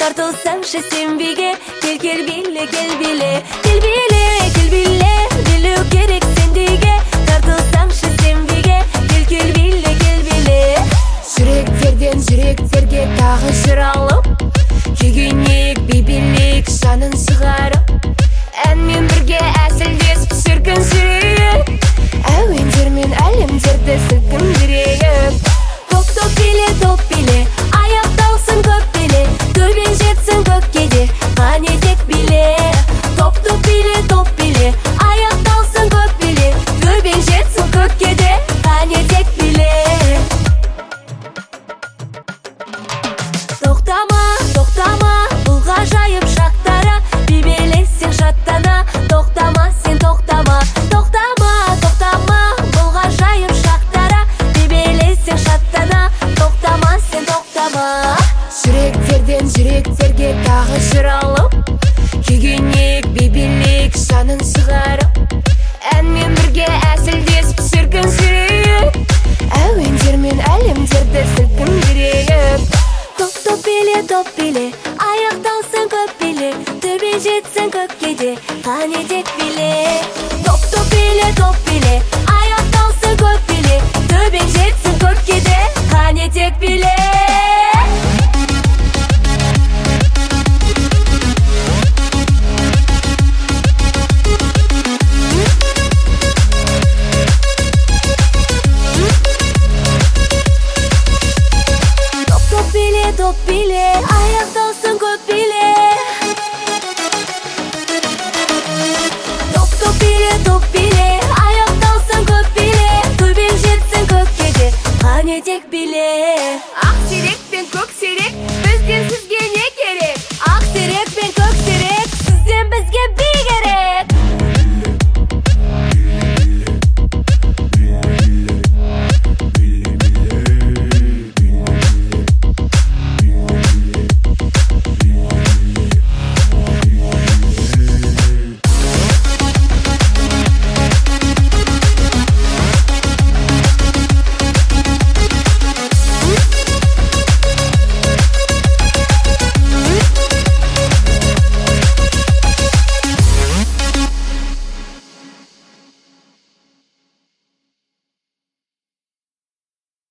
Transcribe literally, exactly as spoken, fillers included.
тартылсаңшы сен биге, кел кел биле, кел биле, кел биле, кел биле, билүү керек сендиге, тартылсаңшы сен биге, кел кел биле, кел биле. Жүректерден жүректерге тағы жыр алып, күйгенек бейбелек жанын шығарып, әнмен бірге әсілдесіп шіркін жүрейік, әуендермен әлемдерді сілкін жүрейік. Топ топ биле, топ биле, аяқталсын көп биле, төбең жетсін көкке де, қане тек биле. Топ топ биле, топ биле, аяқталсын көп биле, төбең жетсін көкке де, қане тек биле. Тоқтама, тоқтама, бұл ғажайып шақтара, бейбелесең шаттана, тоқтама, сен тоқтама, тоқтама, тоқтама, бұл ғажайып шақтара, бейбелесең шаттана, тоқтама, сен тоқтама. Жүректерден жүректерге тағы жыр алып, күйгенек бейбелек жанын шығарып, әнмен бірге әсілдесіп шіркін жүрейік, әуендермен әлемдерді сілкін жүрейік. Топ топ биле, топ биле, аяқталсын көп биле, төбең жетсін көкке де, қане тек биле. Топ топ биле, топ биле, аяқталсын көп биле, төбең жетсін көкке де, қане тек биле. Топ биле, аяқталсын көп биле. Топ топ биле, топ биле, аяқталсын көп биле, төбең жетсін көкке де, қане тек биле. Ақ терек пен көк